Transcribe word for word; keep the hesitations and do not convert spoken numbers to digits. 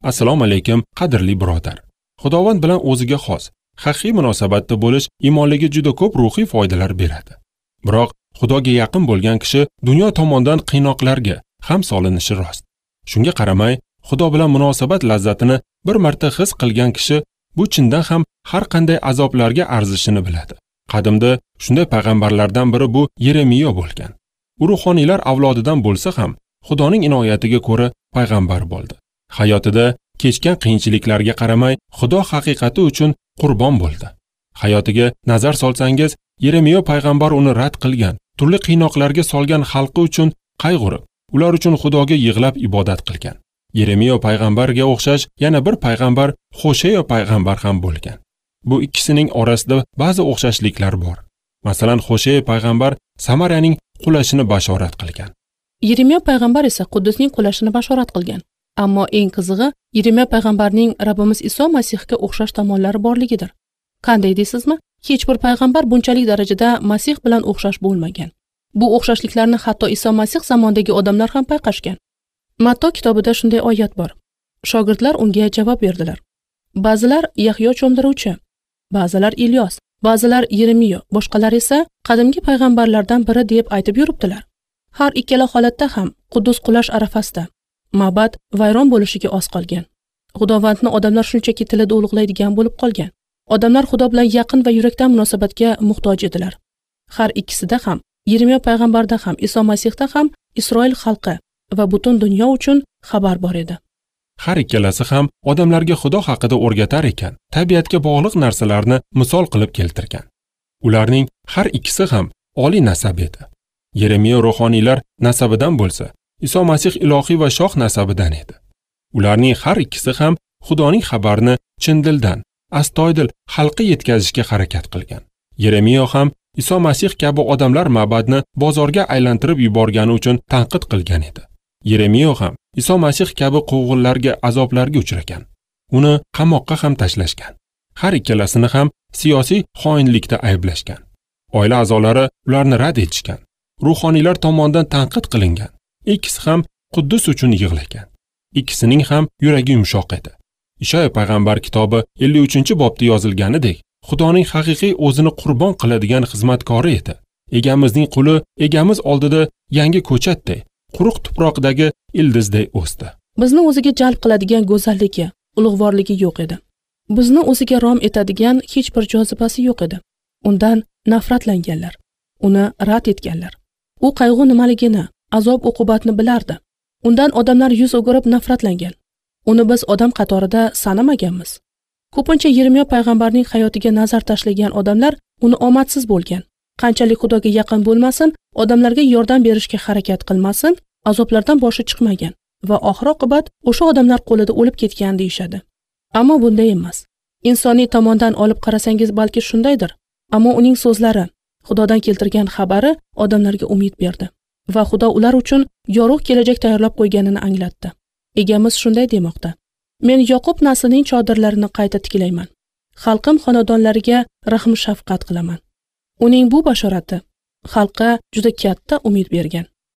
Assalomu alaykum, qadrli birodar. Xudovand bilan o'ziga xos, haqiqiy munosabatda bo'lish iymonliga juda ko'p ruhiy foydalar beradi. Biroq Xudoga yaqin bo'lgan kishi dunyo tomonidan qiynoqlarga ham solinishi rost. Shunga qaramay, Xudo bilan munosabat lazzatini bir marta his qilgan kishi bu chindan ham har qanday azoblarga arzishini biladi. Qadimda shunday payg'ambarlardan biri bu Yeremiyo bo'lgan. U ruhoniylar avlodidan bo'lsa ham, Xudoning inoyatiga ko'ra payg'ambar bo'ldi. Hayotida kechgan qiyinchiliklarga qaramay, Xudo haqiqati uchun qurbon bo'ldi. Hayotiga nazar solsangiz, Yeremiyo payg'ambar uni rad qilgan, turli qiynoqlarga solgan xalqi uchun qayg'urib, ular uchun Xudoga yig'lab ibodat qilgan. Yeremiyo payg'ambarga o'xshash yana bir payg'ambar Xosheyo payg'ambar ham bo'lgan. Bu ikkisining orasida ba'zi o'xshashliklar bor. Masalan, Xosheyo payg'ambar Samariyaning qulashini bashorat qilgan. Yeremiyo payg'ambar esa Quddusning qulashini bashorat qilgan. Ammo eng qizig'i, Yeremiyo payg'ambarning Rabbimiz Iso Masihga o'xshash tomonlari borligidir. Qanday deysizmi? Hech bir payg'ambar bunchalik darajada Masih bilan o'xshash bo'lmagan. Bu o'xshashliklarni hatto Iso Masih zamonidagi odamlar ham payqashgan. Matto kitobida shunday oyat bor. Shogirdlar unga javob berdilar. Ba'zilar Yahyo cho'mdiruvchi, ba'zilar Ilyos, ba'zilar Yeremiyo, boshqalar esa qadimgi payg'ambarlardan biri deb aytib yuribdilar. Har ikkala holatda ham Quddus qulash arafasida ma'bad vayron bo'lishiga oz qolgan. Xudovandni odamlar shunchaki tilida ulug'laydigan bo'lib qolgan. Odamlar Xudo bilan yaqin va yurakdan munosabatga muhtoj edilar. Har ikkisida ham, Yeremiyo payg'ambarda ham, Iso Masihda ham Isroil xalqi va butun dunyo uchun xabar bor edi. Har ikkalasi ham odamlarga Xudo haqida o'rgatar ekan, tabiatga bog'liq narsalarni misol qilib keltirgan. Ularning har ikkisi ham oliy nasab edi. Yeremiyo ruhoniylar nasabidan bo'lsa, Iso Masih ilohiy va shoh nasabidan edi. Ularning har ikkisi ham Xudoning xabarini chin dildan, astoydil xalqqa yetkazishga harakat qilgan. Yeremiyo ham Iso Masih kabi odamlar ma'badni bozorga aylantirib yuborgani uchun tanqid qilgan edi. Yeremiyo ham Iso Masih kabi quvg'inlarga, azoblarga uchragan. Uni qamoqqa ham tashlashgan. Har ikkalasini ham siyosiy xoinlikda ayblashgan. Oila a'zolari ularni rad etishgan. Ruhoniylar tomonidan tanqid qilingan. Ikkisi ham Quddus uchun yig'lagan. Ikkisining ham yuragi yumshoq edi. Ishoya payg'ambar kitobi ellik uchinchi bobda yozilganidek, Xudoning haqiqiy o'zini qurbon qiladigan xizmatkori edi. Egamizning quli egamiz oldida yangi ko'chatday, quruq tuproqdagi ildizday o'sdi. Bizni o'ziga jalb qiladigan go'zalligi, ulug'vorligi yo'q edi. Bizni o'ziga rom etadigan hech bir jozibasi yo'q edi. Undan nafratlanganlar, uni rad etganlar. U qayg'u nimaligini, azob uqubatni bilardi. Undan odamlar yuz o'girib nafratlangan. Uni biz odam qatorida sanamaganmiz. Ko'pincha Yeremiyo payg'ambarning hayotiga nazar tashlagan odamlar uni omadsiz bo'lgan. Qanchalik Xudoga yaqin bo'lmasin, odamlarga yordam berishga harakat qilmasin, azoblardan boshi chiqmagan va oxir oqibat o'sha odamlar qo'lida o'lib ketgan deyshadi. Ammo bunday emas. Insoniy tomondan olib qarasangiz balki shundaydir, ammo uning so'zlari, Xudodan keltirgan xabari odamlarga umid berdi va Xudo ular uchun yorug' kelajak tayyorlab qo'yganini anglatdi. Egamiz shunday demoqda: Men Yoqub naslining chodirlarini qayta tiklayman. Xalqim xonadonlariga rahm shafqat qilaman. Uning bu bashorati xalqqa juda katta umid bergan.